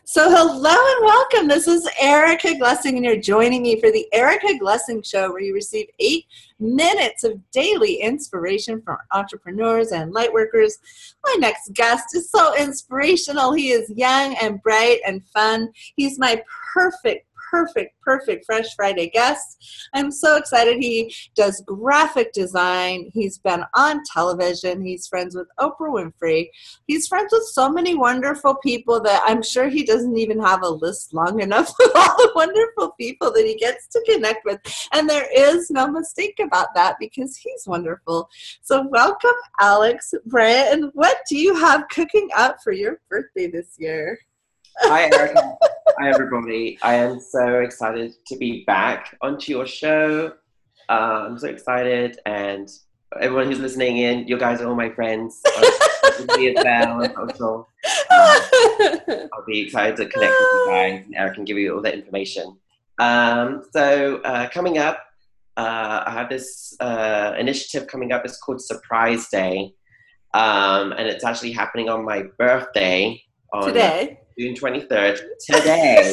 So hello and welcome. This is Erica Glessing, and you're joining me for the Erica Glessing Show, where you receive 8 minutes of daily inspiration from entrepreneurs and lightworkers. My next guest is so inspirational. He is young and bright and fun. He's my perfect Fresh Friday guest. I'm so excited. He does graphic design. He's been on television. He's friends with Oprah Winfrey. He's friends with so many wonderful people that I'm sure he doesn't even have a list long enough of all the wonderful people that he gets to connect with. And there is no mistake about that because he's wonderful. So welcome, Alex Bryant. And what do you have cooking up for your birthday this year? Hi, Erica. Hi, everybody. I am so excited to be back onto your show. I'm so excited, and everyone who's listening in, you guys are all my friends. Me as well. I'll be excited to connect with you guys, and Eric can give you all that information. Coming up, I have this initiative coming up. It's called Surprise Day, and it's actually happening on my birthday on Today. June 23rd, today.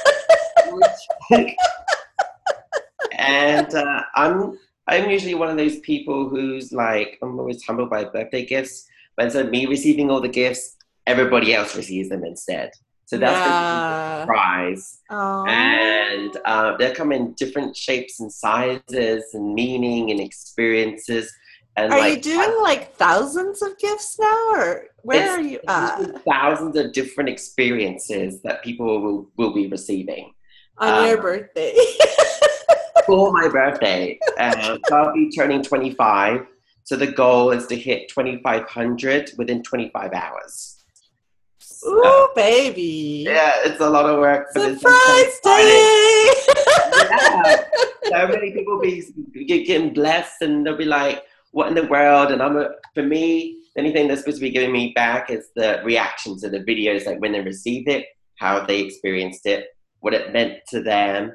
And I'm usually one of those people who's like, I'm always humbled by birthday gifts, but instead of me receiving all the gifts, everybody else receives them instead. So that's the surprise. Aww. And they come in different shapes and sizes and meaning and experiences. And are you doing like thousands of gifts now, or where are you at? Thousands of different experiences that people will be receiving. On your birthday. For my birthday. So I'll be turning 25. So the goal is to hit 2,500 within 25 hours. Ooh, baby. Yeah, it's a lot of work. Surprise day! Yeah. So many people be getting blessed, and they'll be like, what in the world? And for me, the only thing they're supposed to be giving me back is the reaction to the videos, like when they received it, how they experienced it, what it meant to them,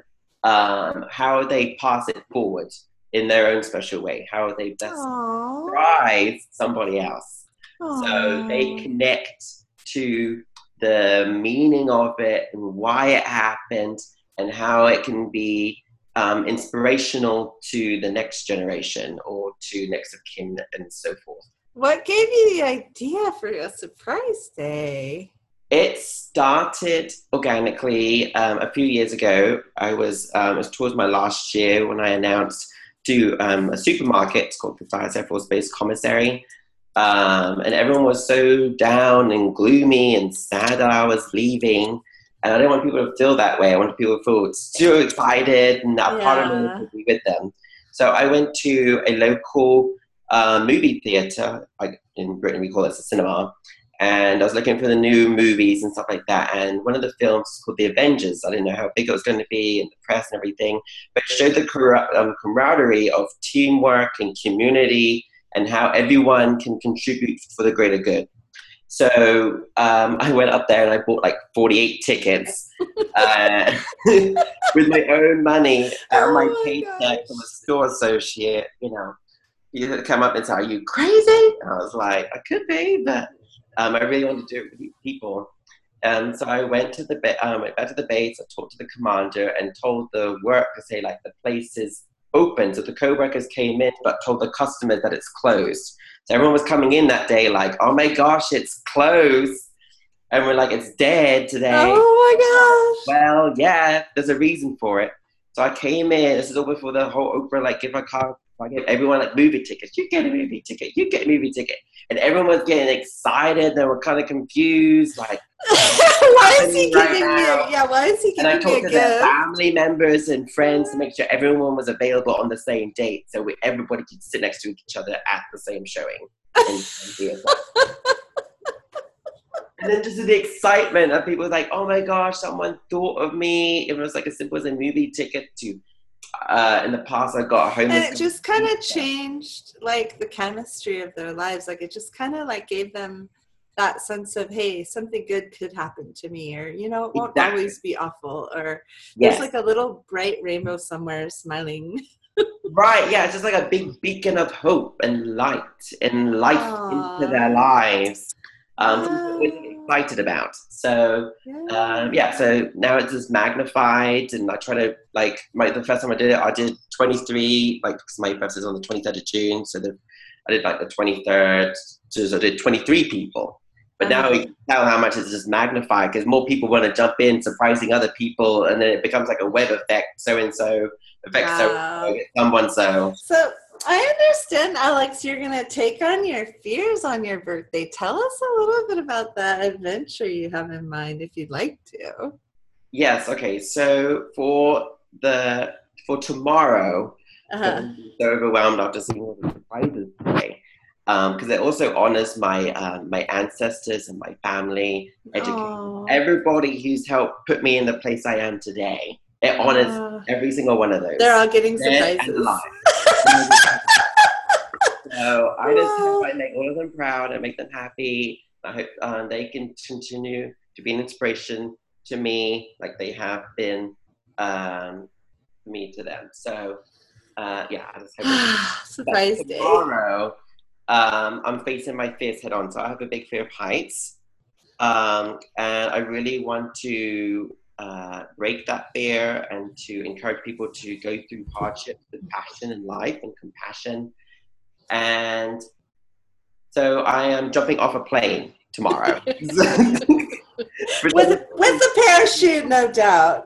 how they pass it forward in their own special way, how they best surprise somebody else. Aww. So they connect to the meaning of it and why it happened and how it can be inspirational to the next generation or to next of kin and so forth. What gave you the idea for a surprise day? It started organically a few years ago. It was towards my last year when I announced to a supermarket called Matthias Air Force Base Commissary. And everyone was so down and gloomy and sad that I was leaving. And I didn't want people to feel that way. I wanted people to feel so excited and a part of me to be with them. So I went to a local movie theater. In Britain, we call it a cinema. And I was looking for the new movies and stuff like that. And one of the films was called The Avengers. I didn't know how big it was going to be and the press and everything. But it showed the camaraderie of teamwork and community and how everyone can contribute for the greater good. So I went up there and I bought like 48 tickets with my own money out of my paycheck from a store associate. You know, you come up and say, "Are you crazy?" And I was like, "I could be, but I really want to do it with people." And so I went to went back to the base. I talked to the commander and told the workers, say, like, the place is open. So the co-workers came in, but told the customers that it's closed. So everyone was coming in that day like, "Oh my gosh, it's closed." And we're like, "It's dead today." Oh my gosh. Well, yeah, there's a reason for it. So I came in, this is all before the whole Oprah, like, give a card. I gave everyone like movie tickets. You get a movie ticket. You get a movie ticket. And everyone was getting excited. They were kind of confused. Like, why is he giving me a And I talked to their family members and friends to make sure everyone was available on the same date. So everybody could sit next to each other at the same showing. And then just the excitement of people like, "Oh my gosh, someone thought of me." It was like as simple as a movie ticket to in the past I got home. And it just kind of changed like the chemistry of their lives. Like it just kind of like gave them that sense of, hey, something good could happen to me, or, you know, it won't always be awful, or there's like a little bright rainbow somewhere smiling. Right, yeah, it's just like a big beacon of hope and light and life into their lives. excited about. So so now it's just magnified, and I try to the first time I did 23, because my birthday is on the 23rd of June, so I did the 23rd, so I did 23 people. But now you can tell how much it's just magnified because more people want to jump in, surprising other people, and then it becomes like a web effect. So and so affects someone. So I understand, Alex, you're going to take on your fears on your birthday. Tell us a little bit about that adventure you have in mind, if you'd like to. Yes. Okay. So for tomorrow, I'm so overwhelmed after seeing all the surprises today. Because it also honors my ancestors and my family, everybody who's helped put me in the place I am today. It honors every single one of those. They're all getting surprises. So I just hope I make all of them proud and make them happy. I hope they can continue to be an inspiration to me, like they have been me to them. So I just hope surprise day. Tomorrow, I'm facing my fears head on. So I have a big fear of heights. And I really want to break that fear and to encourage people to go through hardships with passion in life and compassion. And so I am jumping off a plane tomorrow. with a parachute, no doubt.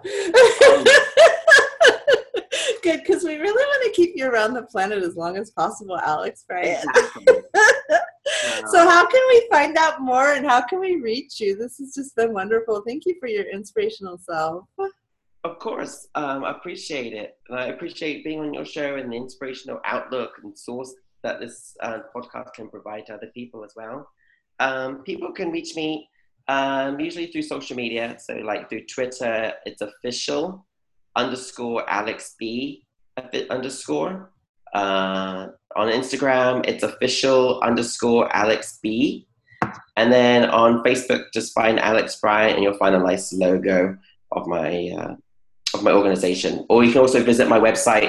Good, because we really want to keep you around the planet as long as possible, Alex, right? Exactly. So how can we find out more and how can we reach you? This has just been wonderful. Thank you for your inspirational self. Of course. I appreciate it. And I appreciate being on your show and the inspirational outlook and source that this podcast can provide to other people as well. People can reach me usually through social media. So through Twitter, it's official _Alex B _. On Instagram, it's official _Alex B. And then on Facebook, just find Alex Bryant and you'll find a nice logo of my organization. Or you can also visit my website,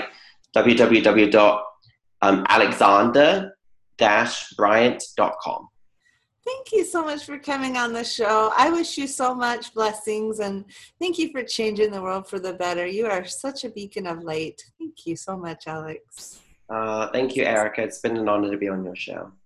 www.alexander-bryant.com. Thank you so much for coming on the show. I wish you so much blessings and thank you for changing the world for the better. You are such a beacon of light. Thank you so much, Alex. Thank you, Erica. It's been an honor to be on your show.